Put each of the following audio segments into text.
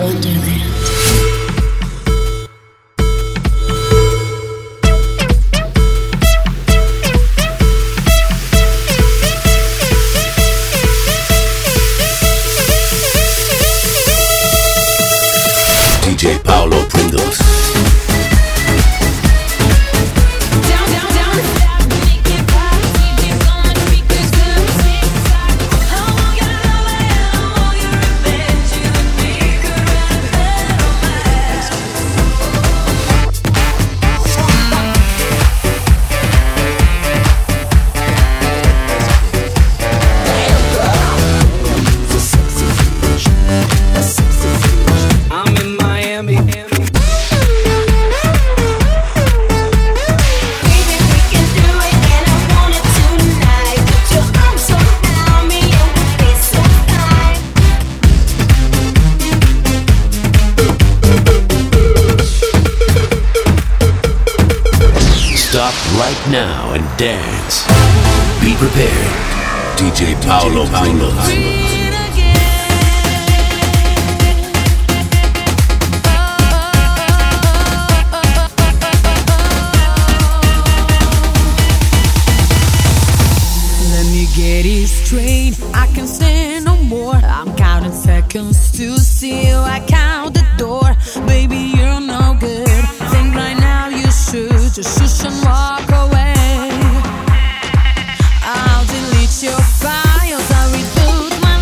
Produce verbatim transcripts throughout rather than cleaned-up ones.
Wonderland. D J Paulo Pringles. Stop right now and dance. Be prepared. D J Paulo Pringles. Let me get it straight, I can't stand no more. I'm counting seconds to see you, I count the door. Baby, you're no good. Think right now you should just shush and walk away. I'll delete your files, I'll reboot my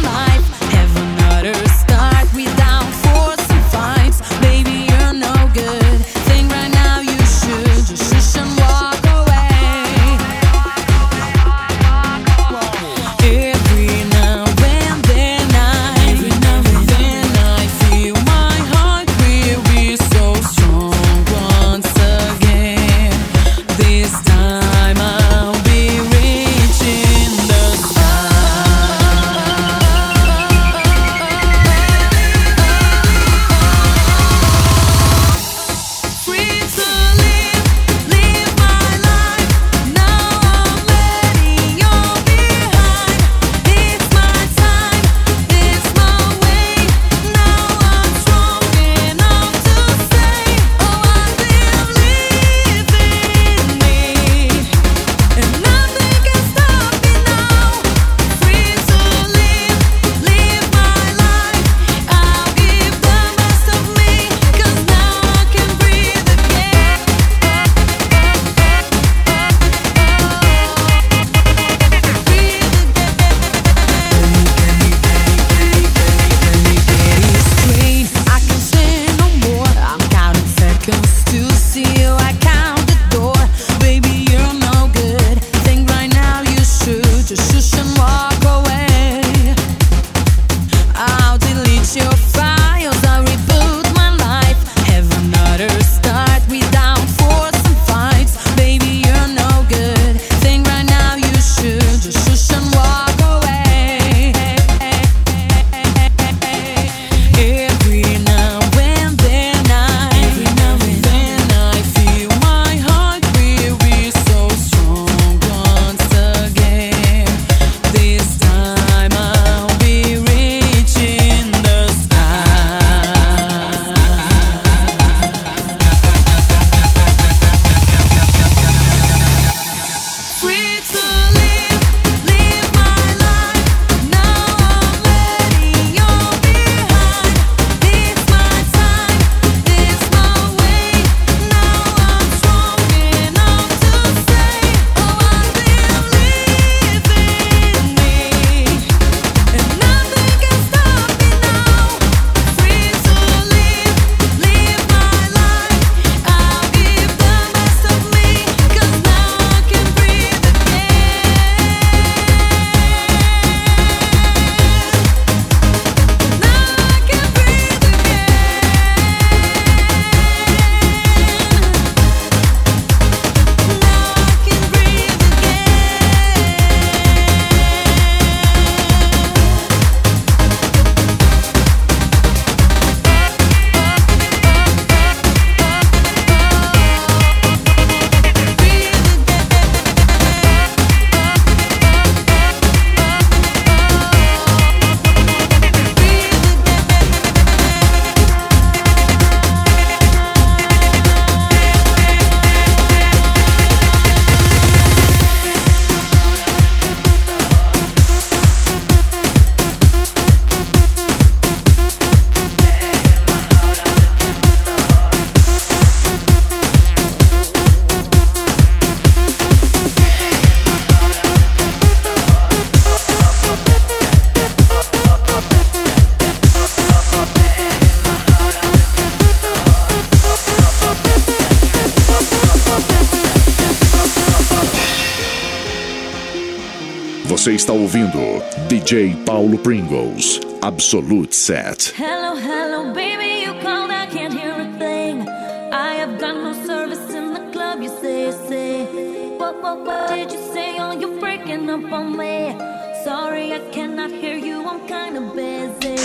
Você está ouvindo D J Paulo Pringles, Absolute Set. Hello, hello, baby, you called, I can't hear a thing. I have got no service in the club, you say, say. What, what, what did you say? Oh, you're breaking up on me. Sorry, I cannot hear you, I'm kinda busy.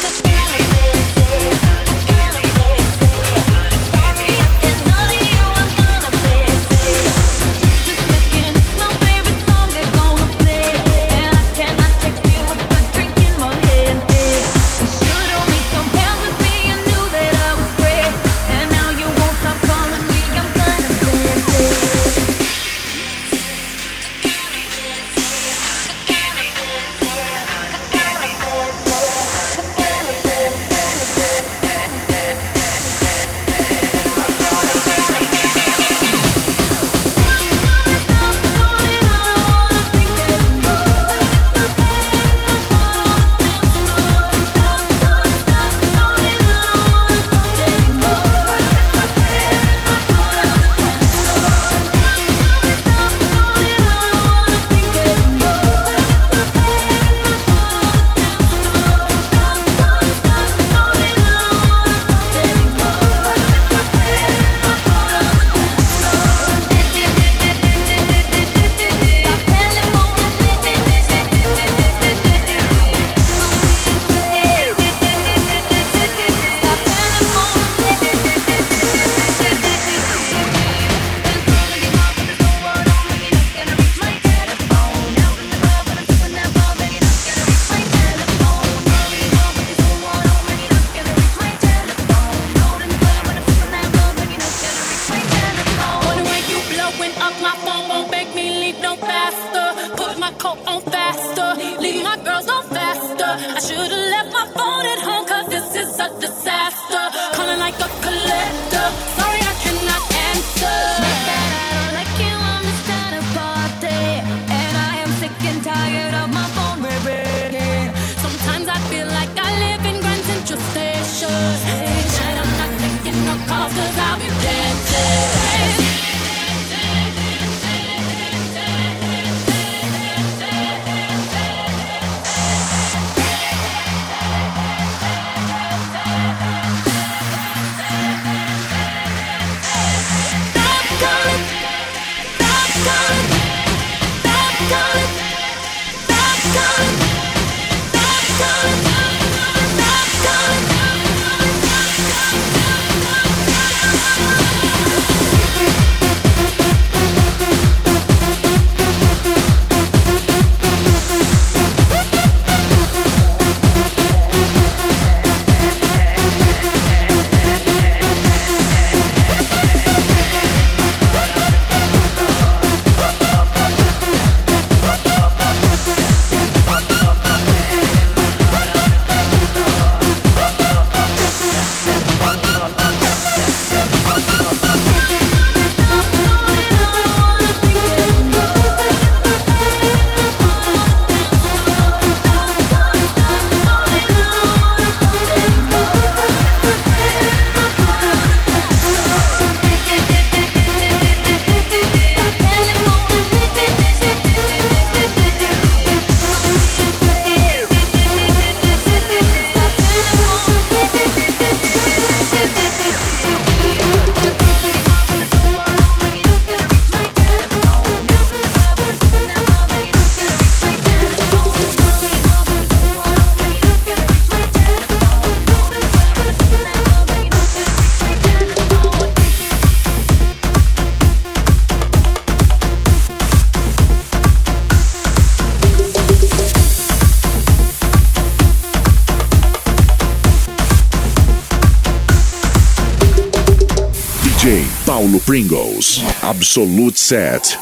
Paulo Pringles, Absolute Set.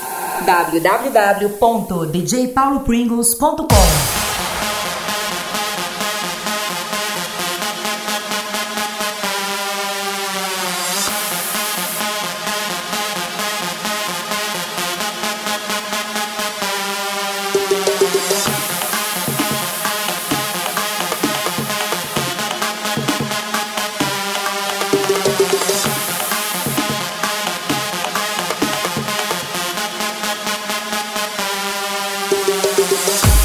w w w ponto d j paulo pringles ponto com We'll be right back.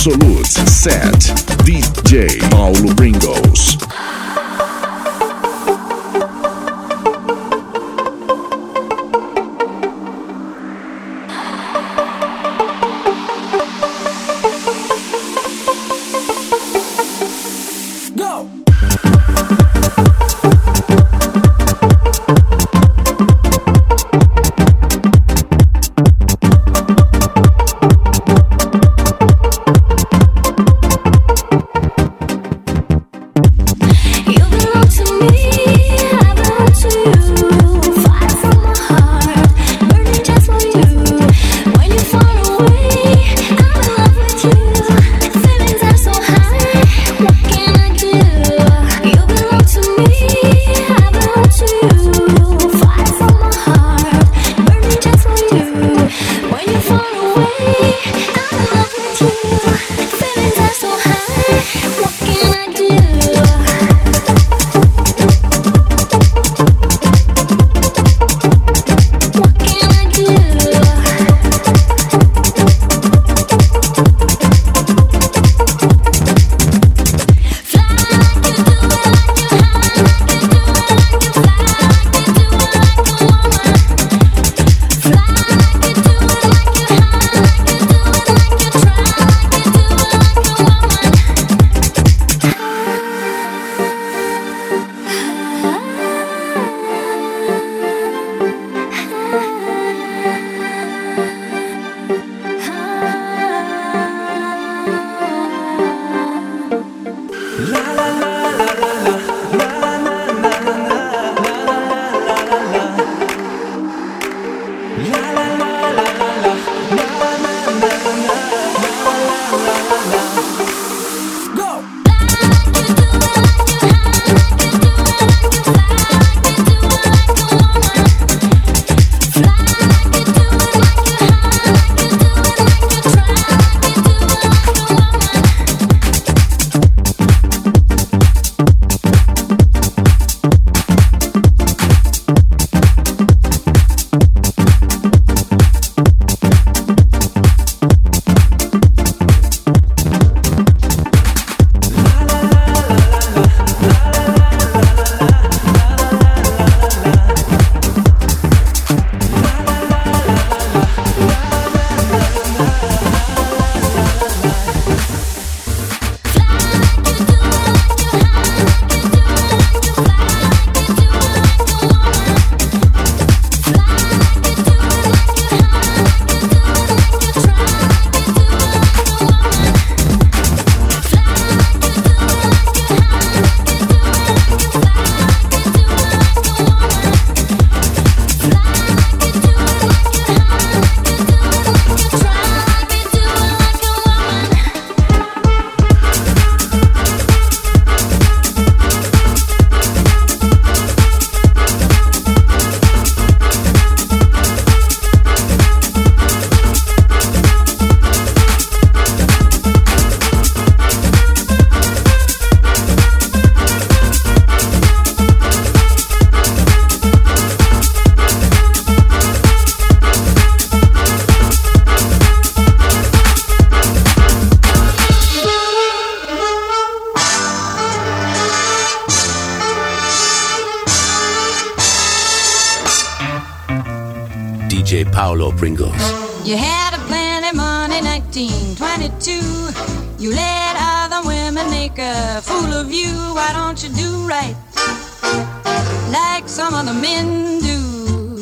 Absolute Set, D J Paulo Pringles. D J Paulo Pringles. You had a plenty money, nineteen twenty-two. You let other women make a fool of you. Why don't you do right like some other men do?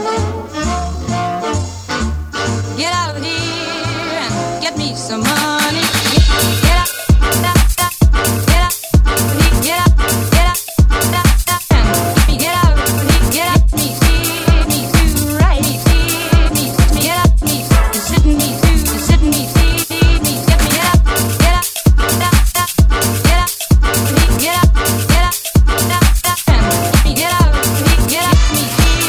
Get out of here and get me some money. Get, get out, get out, get out, get out, get out, get out, get out, me, see me do right, see me, get out, me, sit me do, sit me, see me, get me, get out, get out, get out, get out, get out, get out, get out, get out, get out, me, see.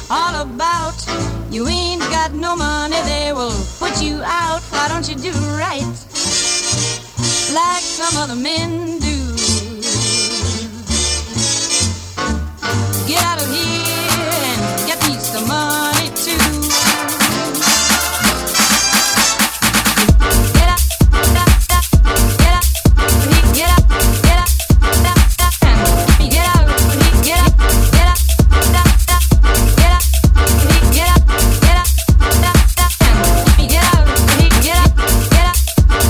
all about. You ain't got no money, they will put you out. Why don't you do right like some other men do? Get out of here and get me some money too. Get out, get out, get out, get out, get out, get out, get out, get out, get out, get out, get out, get out, get out, get out.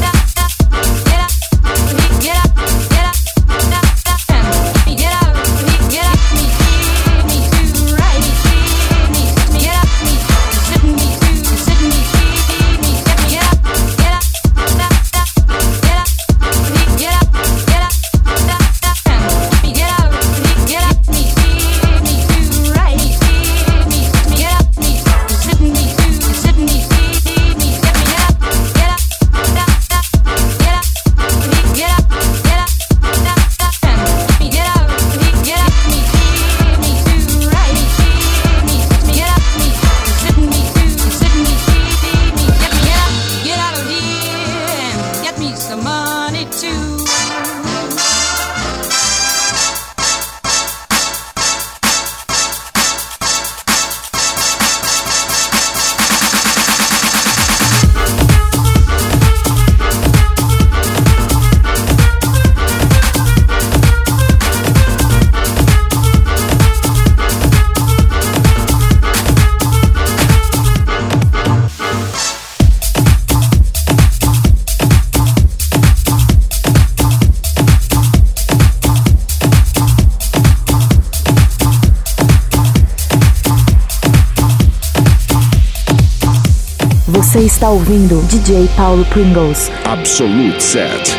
Você está ouvindo D J Paulo Pringles. Absolute Set.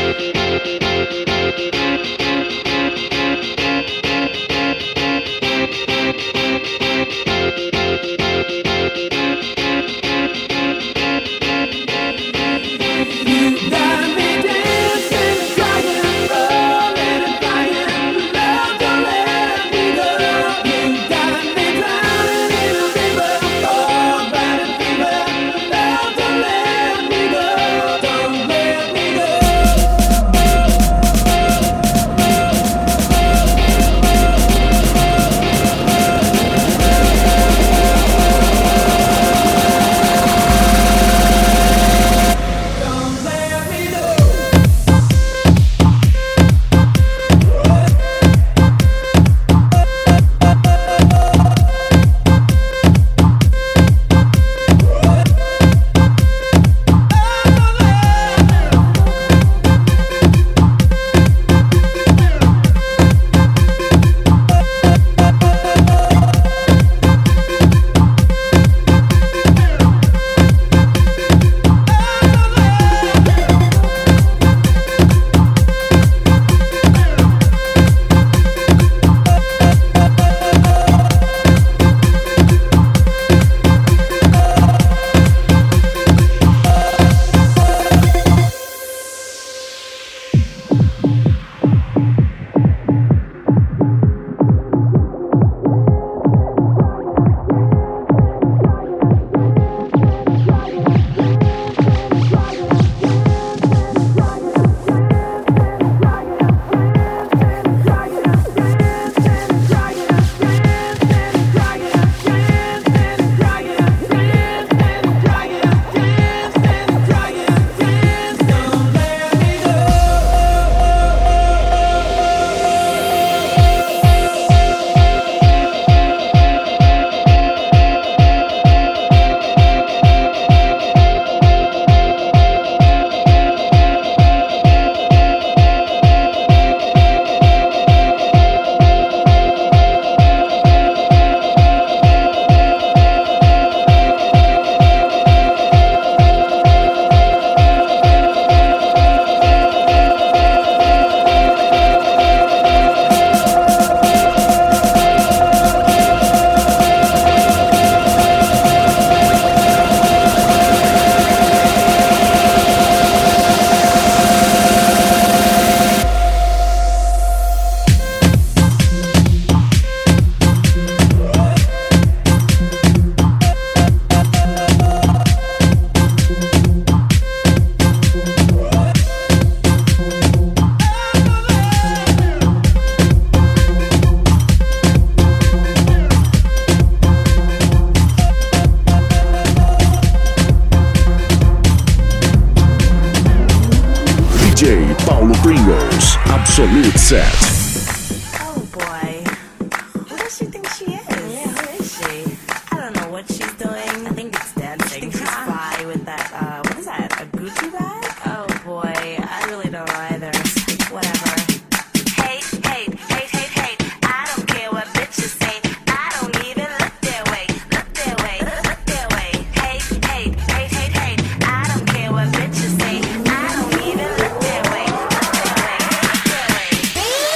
Pringles Absolute Set. Oh boy. Who does she think she is? Yeah, who is she? I don't know what she's doing. I think it's dancing. She thinks she's fly with that, uh, what is that? A Gucci bag? Oh boy, I really don't know either. Whatever. Hate, hate, hate, hate, hate. I don't care what bitches say. I don't even look their way. Look their way. Look their way. Hate, hate, hate, hate, hate. I don't care what bitches say. I don't even look their way. Look their way. Look their way.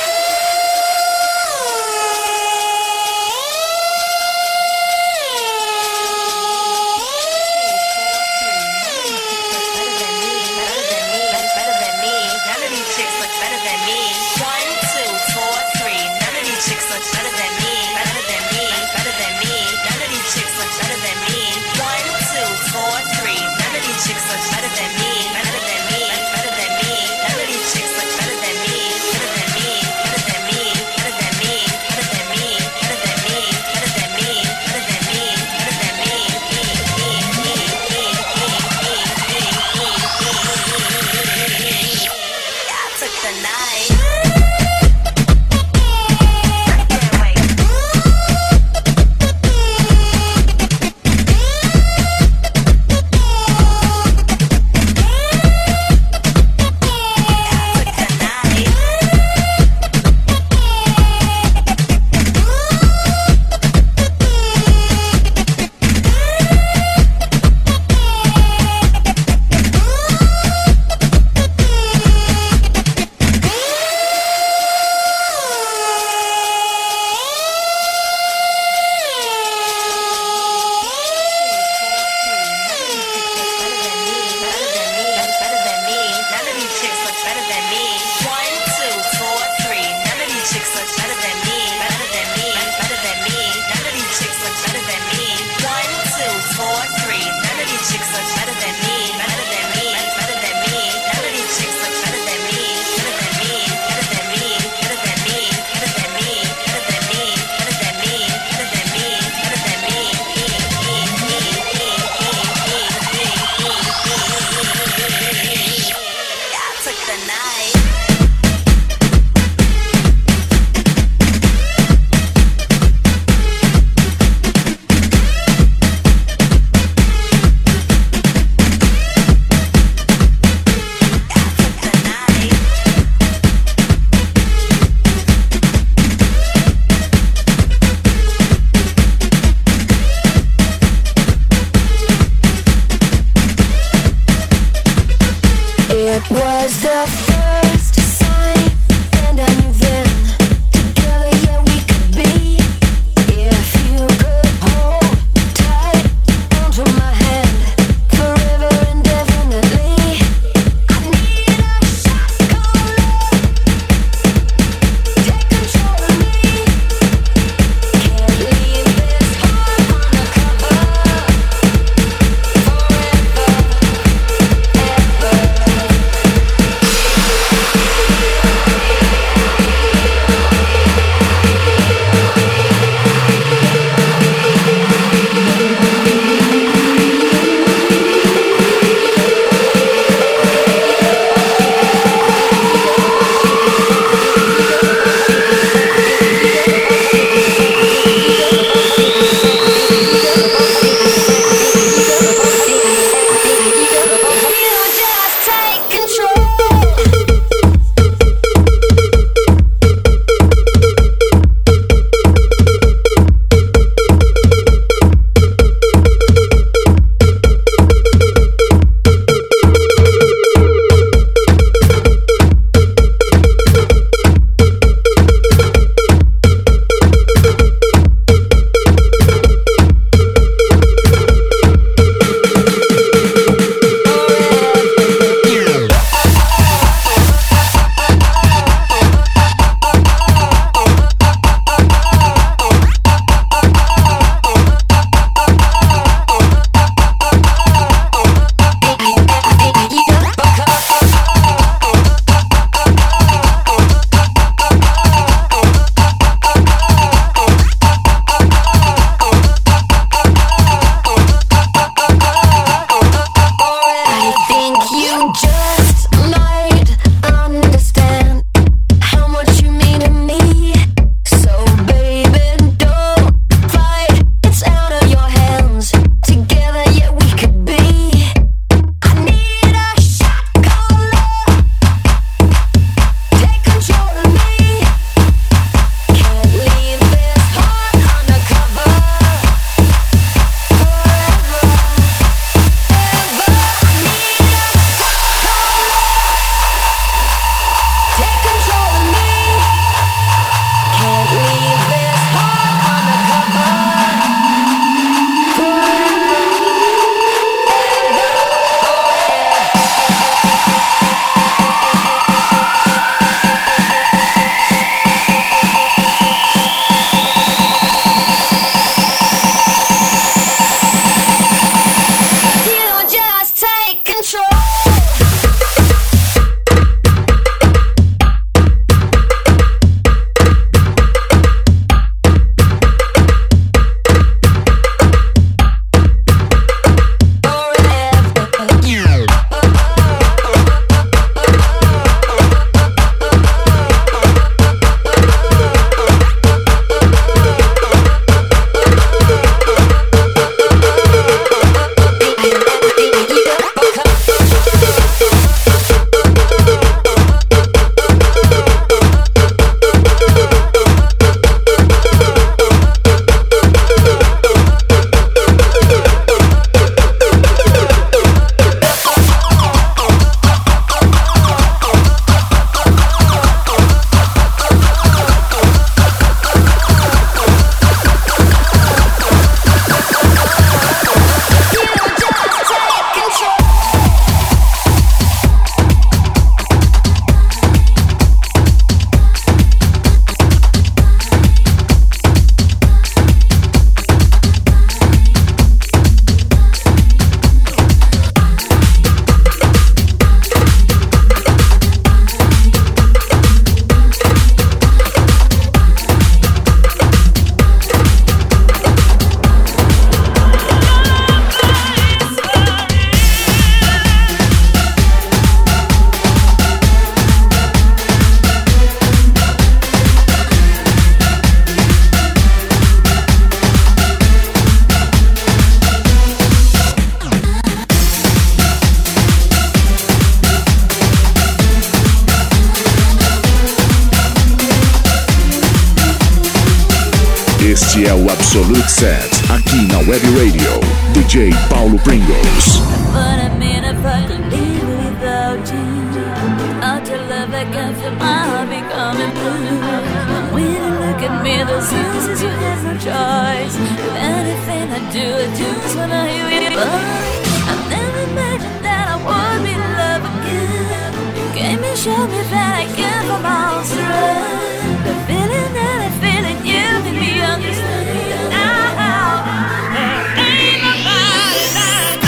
Esse é o Absolute Set, aqui na Web Radio, D J Paulo Pringles. But I mean, if I could live without you, I'll tell love I can feel my heart becoming blue. When you look at me, those senses you have no choice. If anything I do, I just wanna hear your voice. I never imagined that I would be in love again. You came and showed me that I can from all through. The feeling that I feel in you made me understand. Now, there ain't nobody like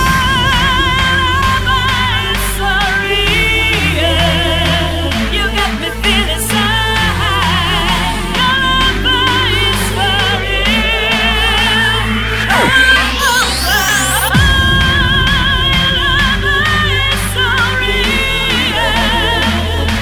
nobody's sorry. You got me feeling sad. Nobody's sorry. Nobody's sorry.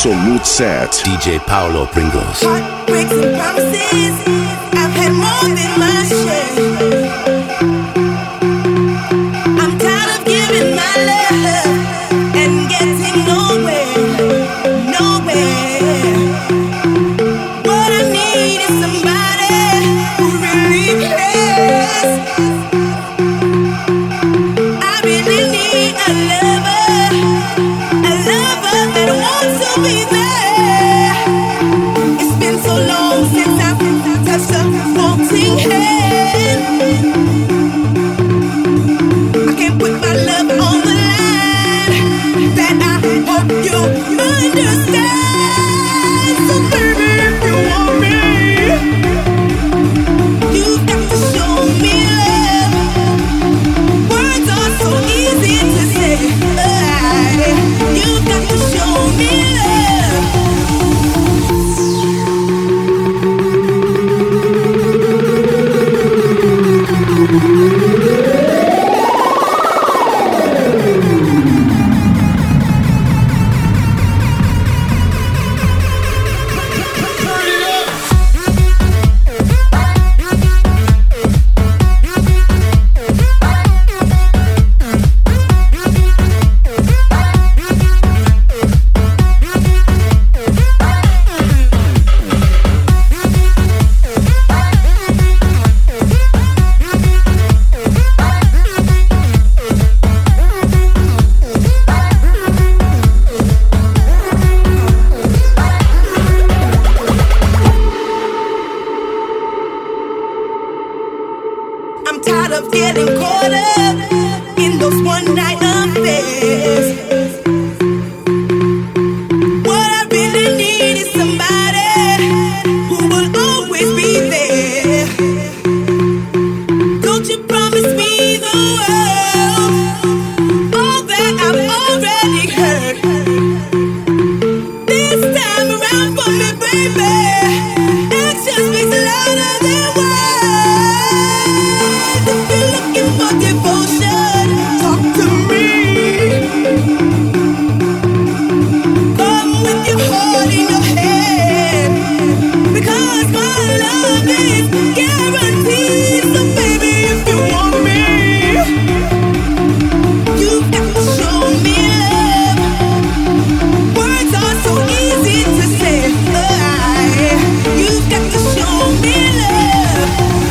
Absolute Set. D J Paulo Pringles. Heartbreaks and promises, I've had more than my share. I'm tired of giving my love and getting nowhere, nowhere. What I need is somebody who really cares. I really need a lover, a lover that wants to be there. It's been so long since I've touched a floating hand. I can't put my love on the line. That I hope you understand. So baby, if you want me, you've got to show me love. Words are so easy to say. You've got to show me love. I'm tired of getting caught up in those one night affairs. What I really need is somebody who will always be there. Don't you promise me the world, all that I've already heard. This time around for me, baby, action speaks louder than words. If you're looking for devotion, talk to me. Come with your heart in your hand, because my love is guaranteed. So baby, if you want me, you've got to show me love. Words are so easy to say. You've got to show me love.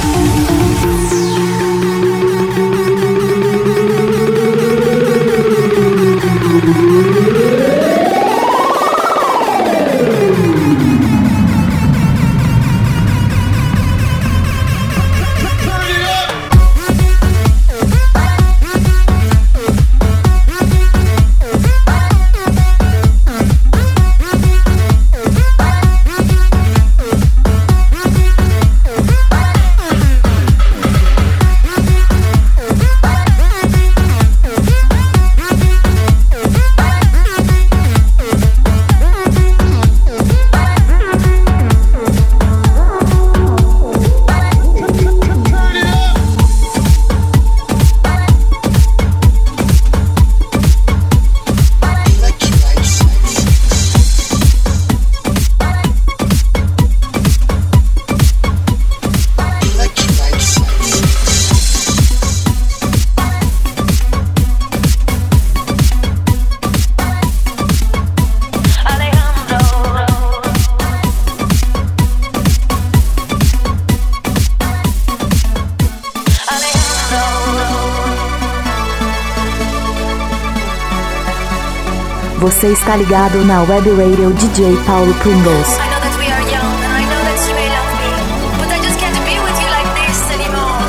Você está ligado na Web Radio D J Paulo Pringles. I know that we are young, and I know that you may love me, but I just can't be with you like this anymore.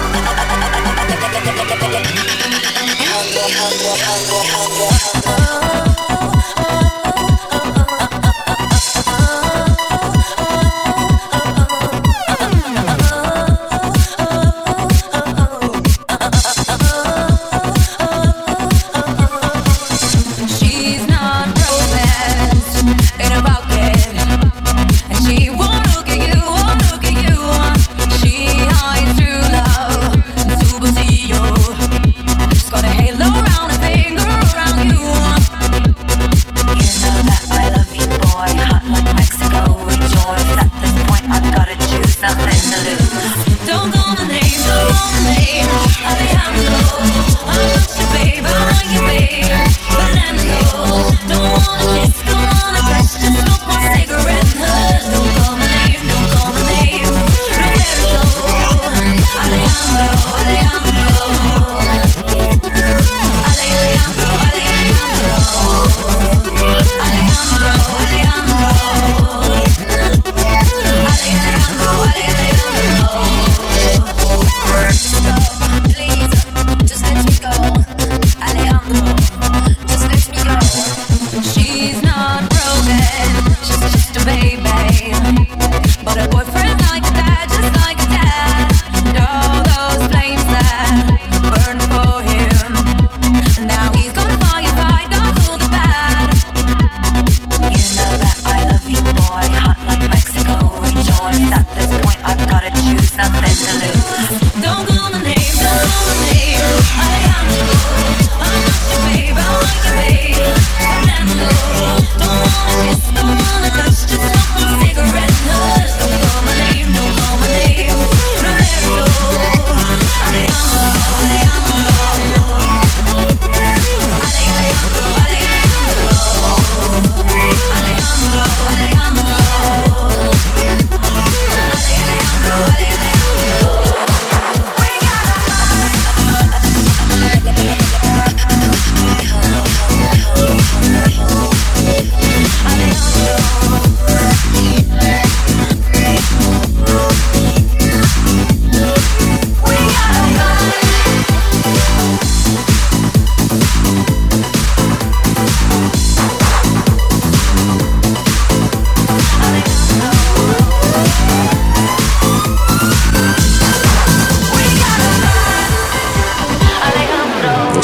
She's not romance in a bucket, and she won't look at you, won't look at you. She hides true love, tu bolsillo. She's got a halo around her finger.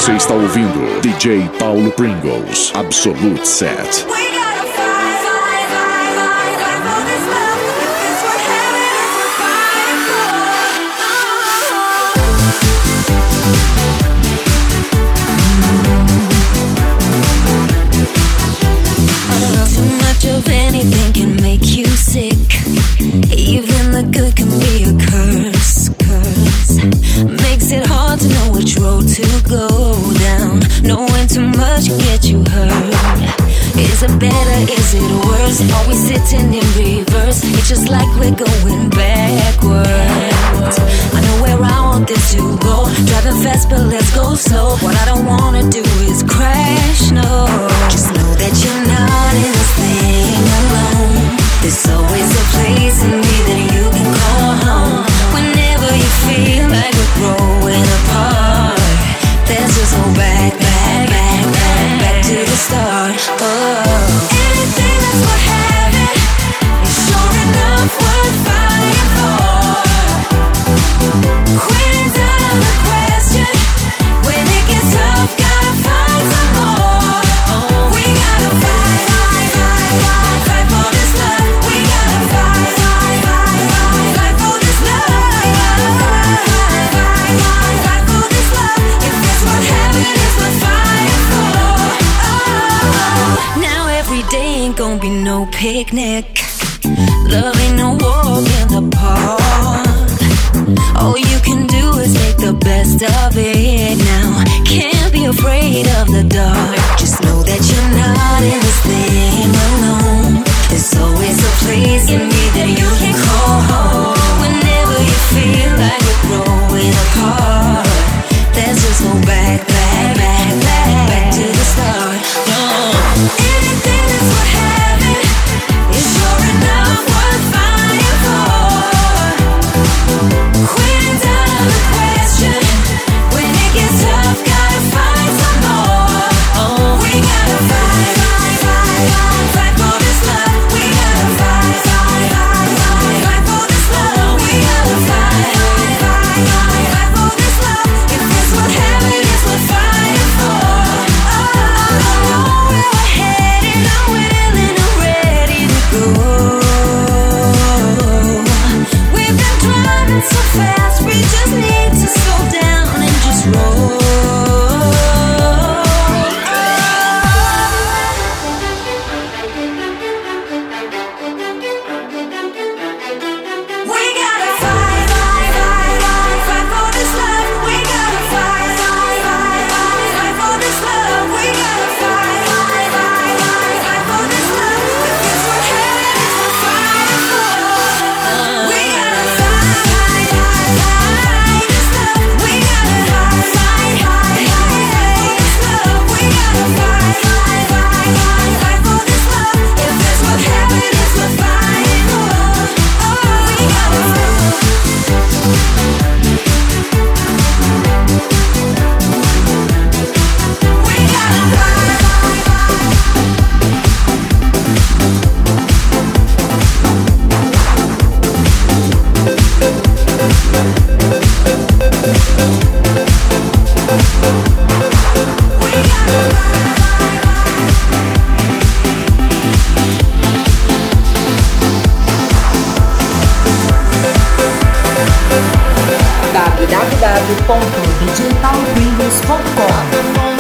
Você está ouvindo D J Paulo Pringles, Absolute Set. Of anything can make you sick. Even the good can be a curse, curse. Makes it hard to know which road to go down. Knowing too much can get you hurt. Is it better, is it worse? Always sitting in reverse. It's just like we're going backwards. I know where I want this to go. Driving fast but let's go slow. What I don't wanna do is crash, no. Just know that you're not in this thing alone. There's always a place in me that you can call home. Whenever you feel like we're growing apart, let's just go back, back, back, back, back to the start. Oh. Anything that's worth having is sure enough worth fighting for. Quitting's out of the question. When it gets tough, gotta find some more. Oh, we gotta fight, fight, fight, fight, fight for this love. We gotta fight, fight, fight, fight, fight for this love. We gotta fight, fight, fight, fight, fight for this love. If it's what heaven is, we're fighting for. Oh, now every day ain't gonna be no picnic. Love ain't no walk in the park. All you can do is make the best of it now. Can't be afraid of the dark. Just know that you're not in this thing alone. There's always a place in me that you can call home. Whenever you feel like we're growing apart, let's just go back, back, back, back, back to the start. No. Anything that's worth having is sure enough worth fighting for. Quitting's out of the question. When it gets tough, gotta find some more. Oh, we gotta fight, fight, fight, fight, fight for this love. We gotta fight, fight, fight, fight, fight for this love. We gotta fight, fight, fight, fight, fight for this love. If it's what heaven is, we're fighting for. Oh, I know where we're headed. I'm willing, I'm ready to go. We've been driving so fast, we just need to slow down and just roll. We gotta fight, fight, fight, fight, fight for this love. We gotta fight, fight, fight, fight, fight for this love. We gotta fight, fight, fight, fight, fight for this love. If it's what heaven is, we're fighting for. We gotta fight, fight, fight, fight this love. We gotta fight, fight, fight, fight for this love. We gotta fight, fight, fight, fight, fight for this love. If it's what heaven is, we're fighting for. Oh, we gotta fight. We gotta fight. w w w ponto d j paulo pringles ponto com.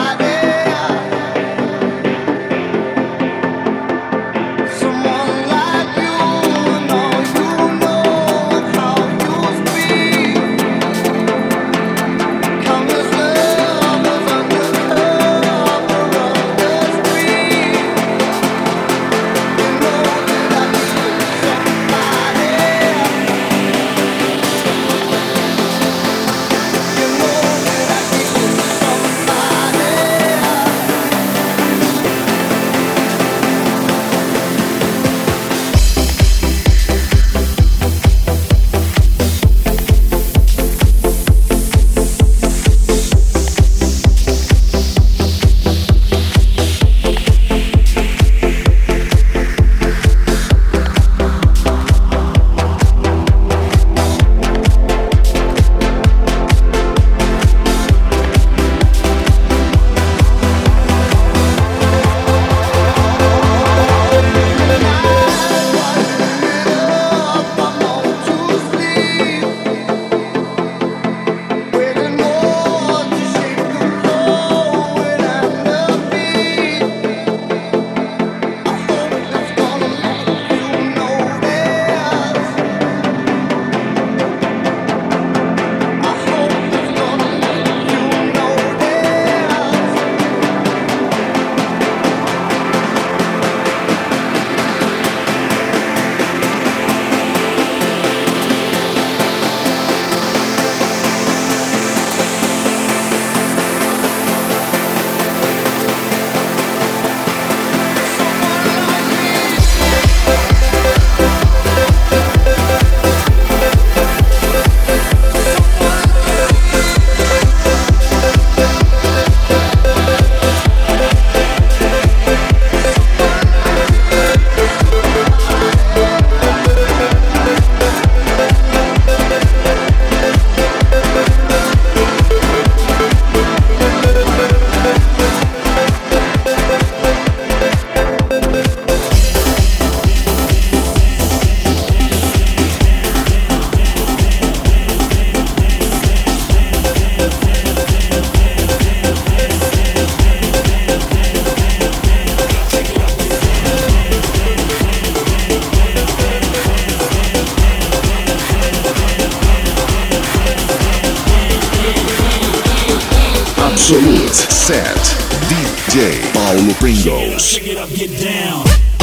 Someone like Absolute Set, D J Paulo Pringles. Shake it up, get down.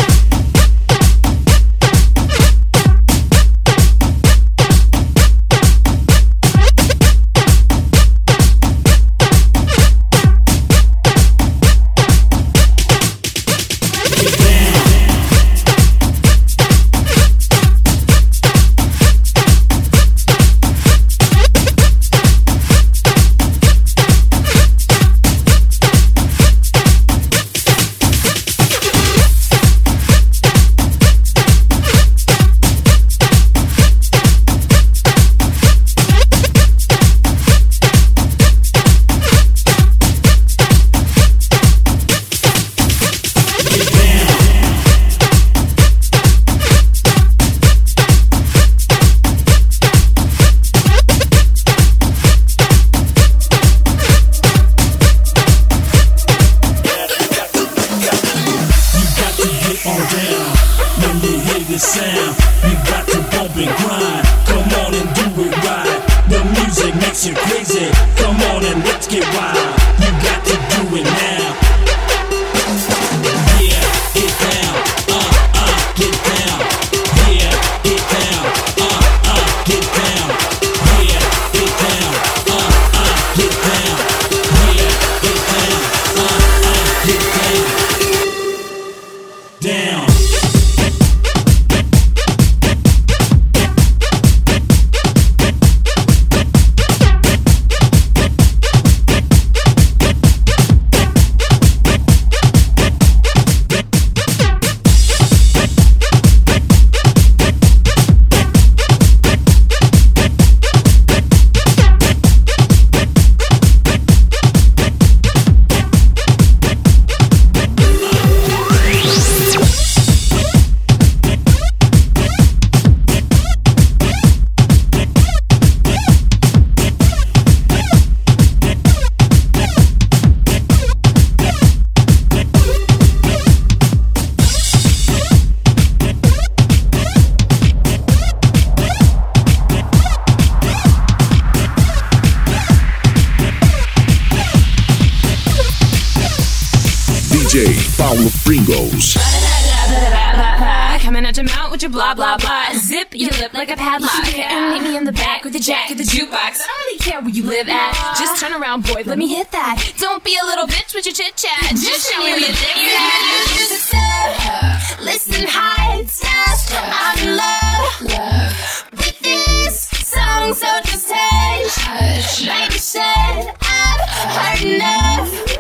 D J Paulo Pringles. Coming at your mouth with your blah blah blah. Zip your lip like a padlock. And meet me in the back with the jack of the jukebox. I don't really care where you live at. Just turn around, boy, let me hit that. Don't be a little bitch with your chit chat. Just show me where your dick is at. Listen, hi, test. I'm in love with this song, so just hush. Baby said I've heard enough.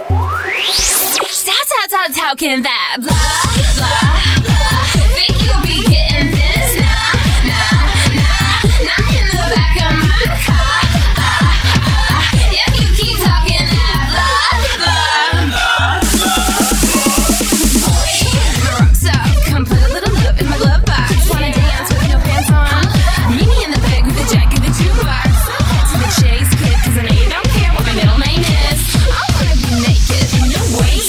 How, how, how, how can that blah, blah, blah? Think you'll be getting this? Nah, nah, nah, not in the back of my car. Ah, ah, if you keep talking that blah, blah, blah, blah. Rocks up, come put a little love in my glove box. Wanna dance with no pants on? Meet me in the back with the jack of the jukebox. Cut to the chase, kid, cause I know you don't care what my middle name is. I wanna be naked in your waist.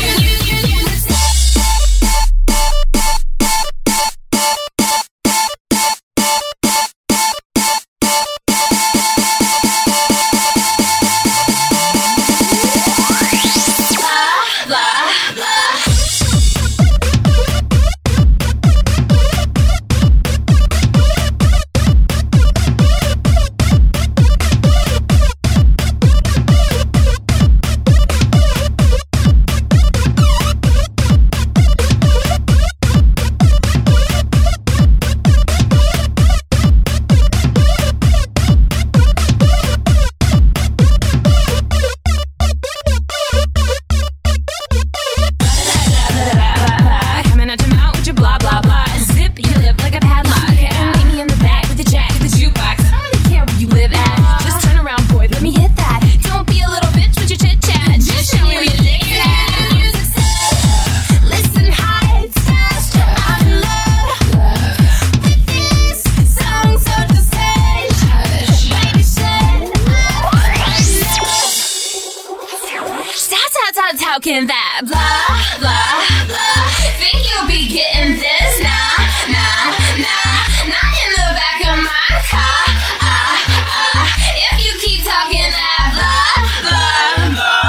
How can that blah, blah, blah? Think you'll be getting this? Nah, nah, nah, not in the back of my car. Ah, ah, if you keep talking that blah, blah, blah.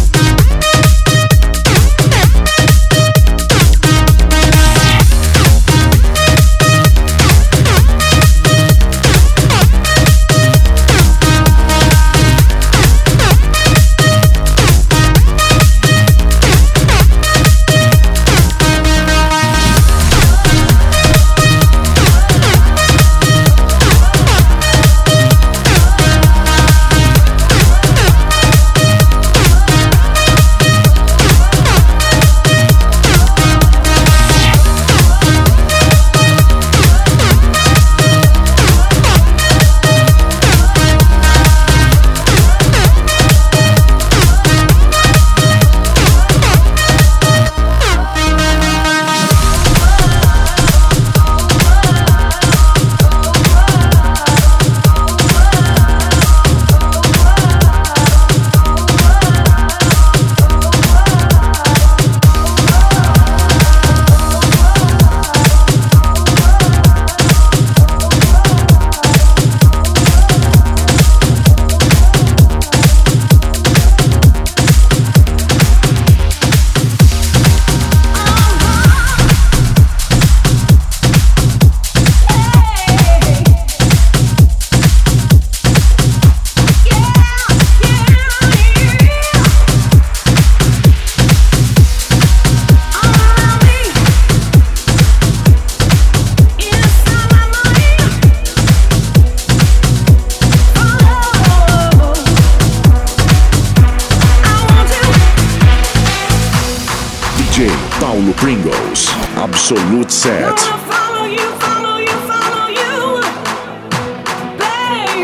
Paulo Pringles. Absolute Set. Follow you, follow you, follow you, baby,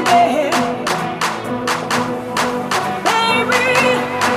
baby,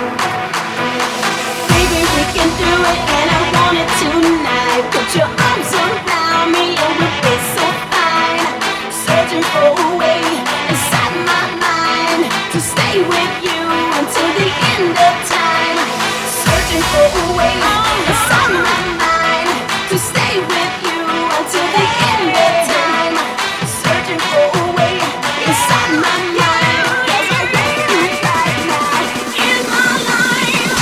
Baby, we can do it, and I want it tonight. Put your arms around me, and we'll be so fine. Searching for a way inside my mind to stay with you until the end of time. Searching for a way inside my mind to stay with you until the end of time. Searching for a way inside my mind. 'Cause I want you right now in my life.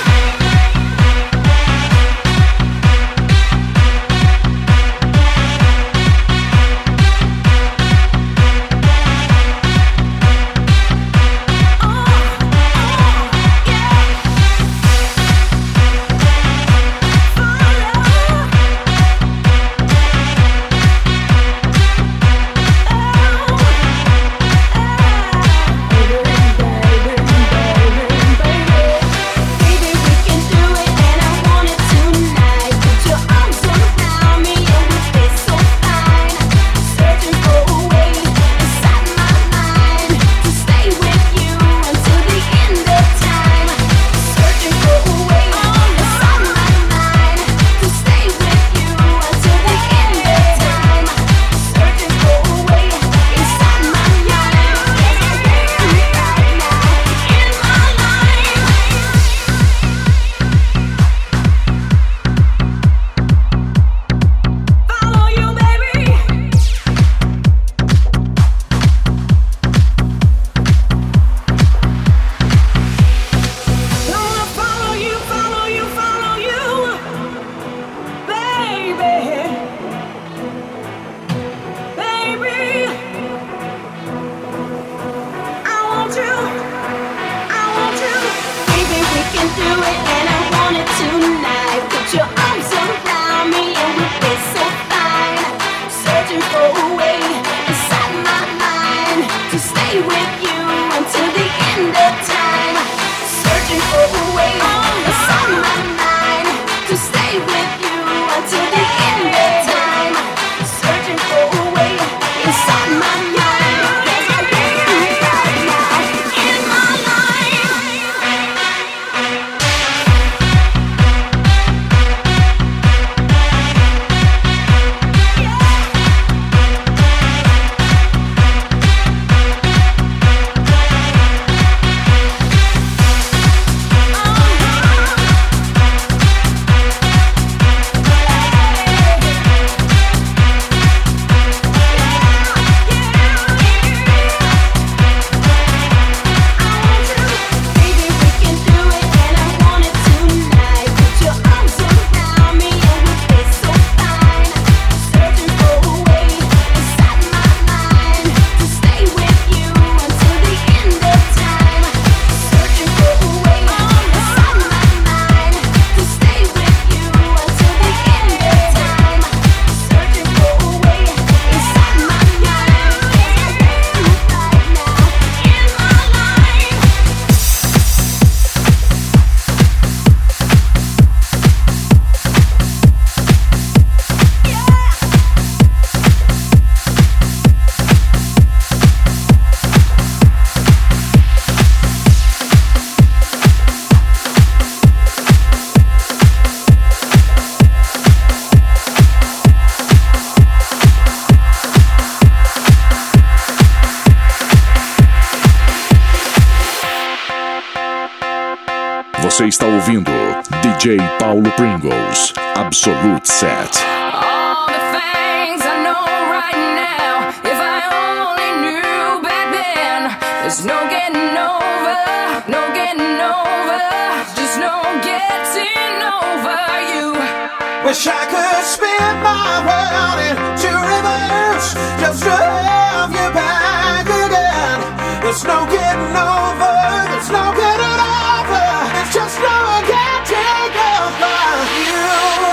Você está ouvindo D J Paulo Pringles, Absolute Set. All the things I know right now, if I only knew back then, there's no getting over, no getting over, just no getting over you. Wish I could spin my world into reverse, just to have you back again. There's no getting over, there's no getting over, it's just no getting over you.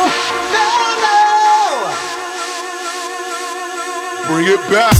No, no. Bring it back.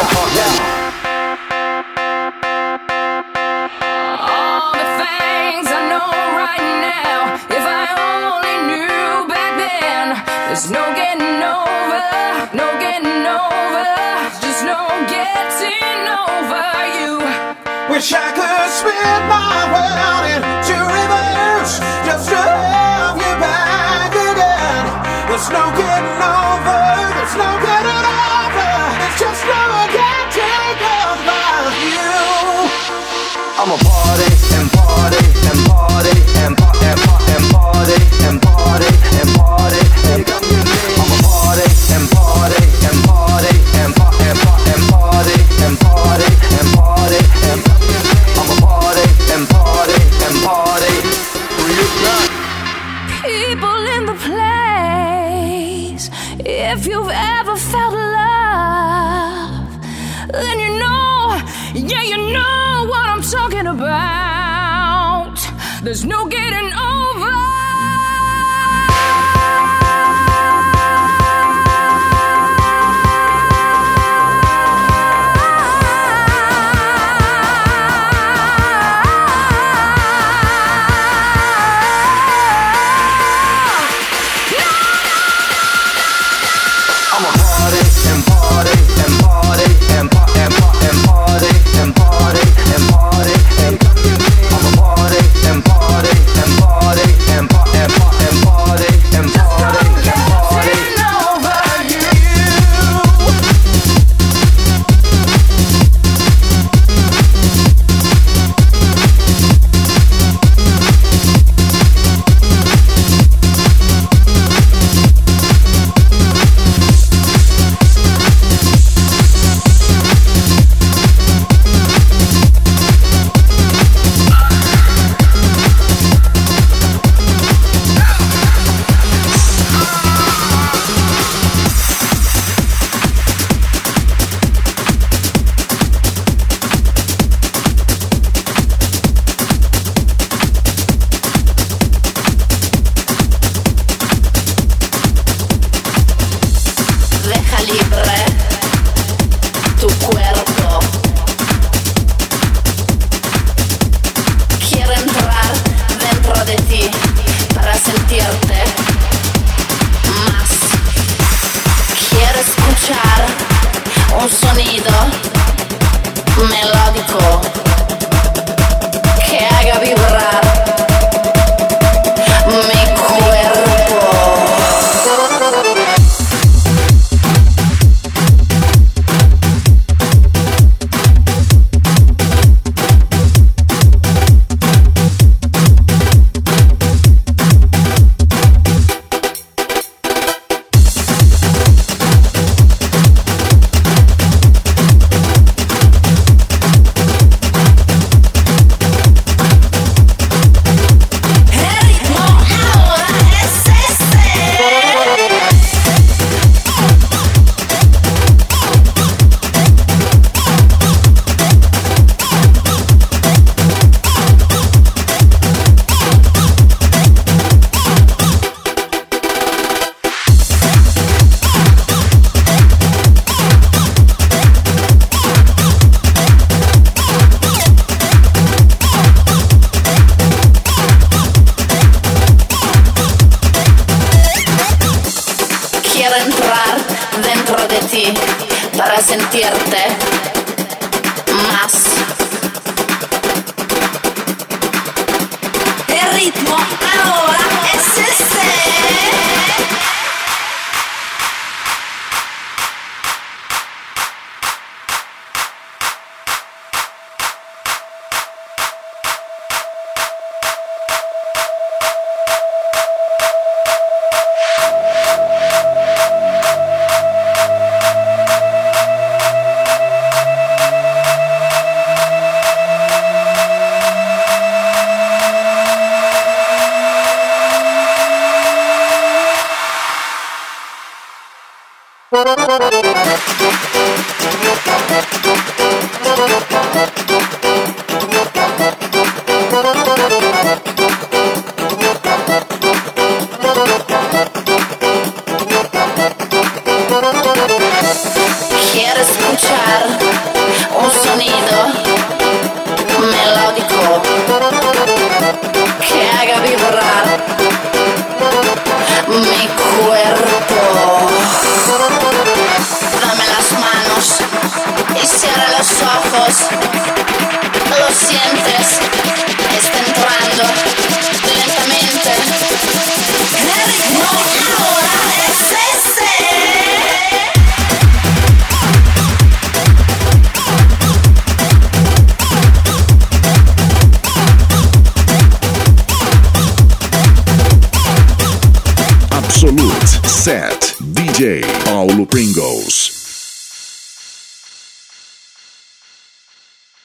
All the things I know right now, if I only knew back then, there's no getting over, no getting over, just no getting over you. Wish I could spin my world into reverse just to have you back again. There's no getting over, there's no getting over, it's just no getting over you. I'm a party and party and party and pa- and pa- and party and party and party. Hey, come get me. I'm a party and party and party and pa- and pa- and party and party and party and come get me. I'm a party and party and party. Where you got? People in the place, if you've ever felt love, then you know, yeah, you know what I'm talking about. There's no getting over. I'm a party and party and party and pa- and pa- and party and party and party. Hey, come get me. I'm a party and party and party and pa- and pa- and party and party and party. Over you. Deja libre tu cuerpo. Quiero entrar dentro de ti para sentirte más. Quiero escuchar un sonido melódico que haga vibrar mi cuerpo. Quiero entrar dentro de ti para sentirte más. El ritmo ahora es ese. Quiero escuchar sonido melódico que haga vibrar mi cuerpo. Dame las manos y cierra los ojos. Lo sientes, está entrando lentamente. El ritmo ahora es ese. Absolute Set D J Paulo Pringles.